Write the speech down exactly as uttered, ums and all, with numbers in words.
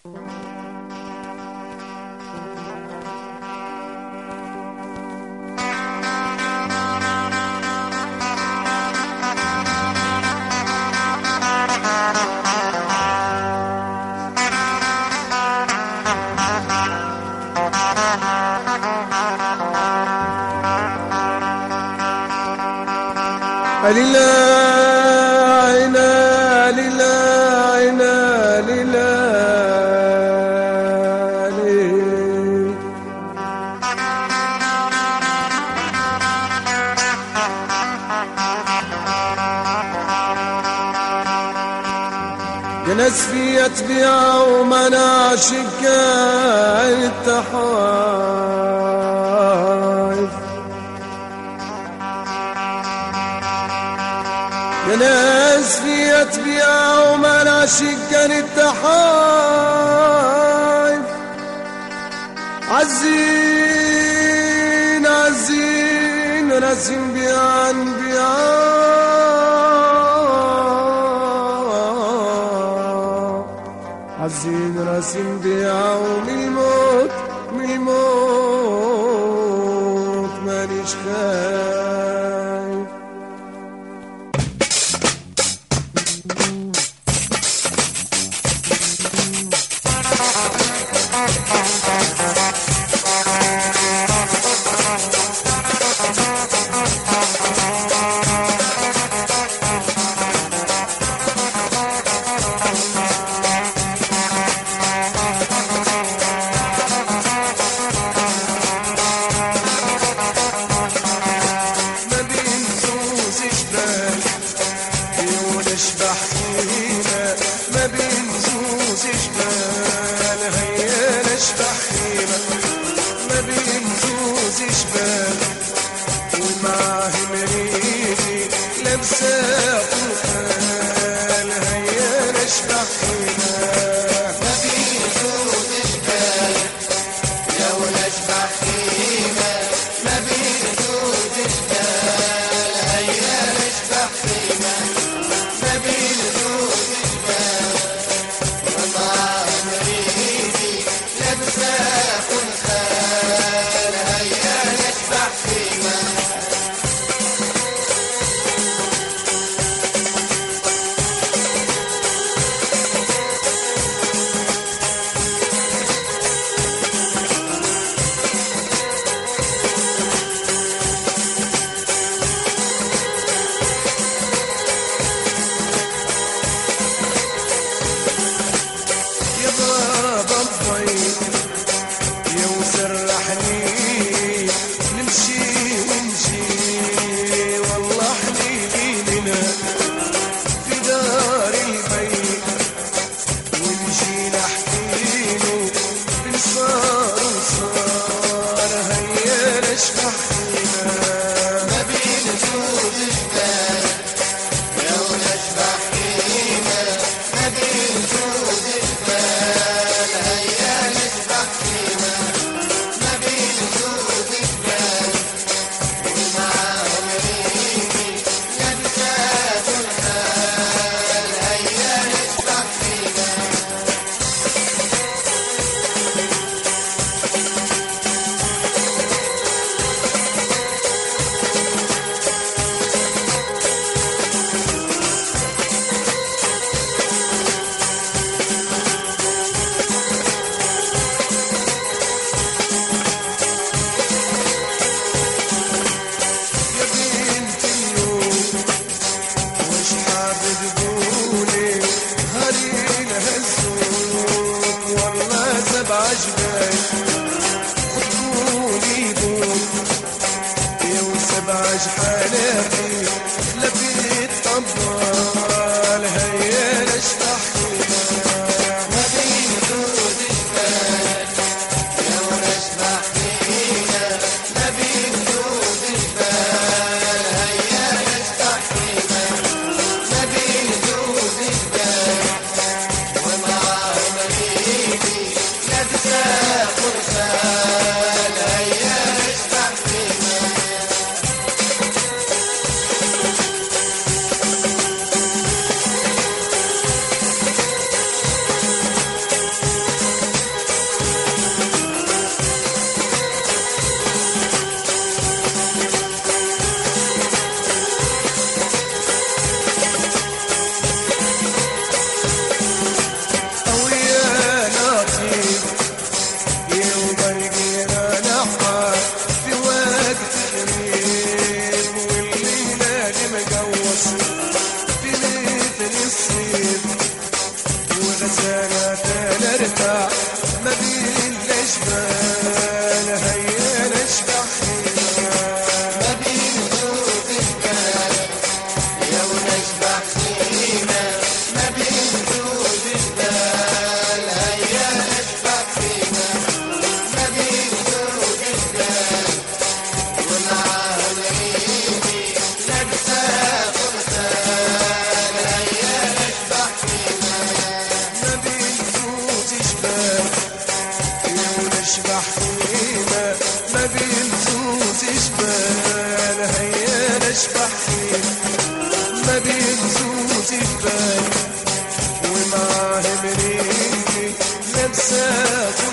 لله عنا لله عنا لله يا ناس في أتبيع ومناشك التحايف يا ناس في أتبيع ومناشك التحايف عزين عزين راسم بيعان بيعان عزين راسم بيعان من الموت من الموت مانيش خايف ما بينزوز جبال هيا نشبح خيمة ما بينزوز جبال ومعاه مريدي لابسة قرآن هيا نشبح خيمة ما بينزوز جبال يا ونشبح خيمة ما بينزوز جبال هيا نشبح خيمة ما بينزوز عجبك خطوني بوك يا وسبع جحالاتي لفيت طبال هيا نشبح ما بينزوز جبال يا ونشبح خيمة ما بينزوز جبال هيا نشبح خيمة ما بينزوز جبال ومعاه مريدي لابسة قرصان هيا نشبح خيمة غزالة نرتاح ما بين الجبال هيا نشبح فينا ما بين صوت الجبال يا ونشبح فينا ما بين صوت الجبال هيا نشبح فينا ما بين صوت الجبال والعالم عيني لابسة فرسان هيا نشبح فينا ما بين زوز جبال يا ونشبح فينا ما بين زوز جبال هيا نشبح فينا ما بين زوز جبال ومعاهم ريحي لابسة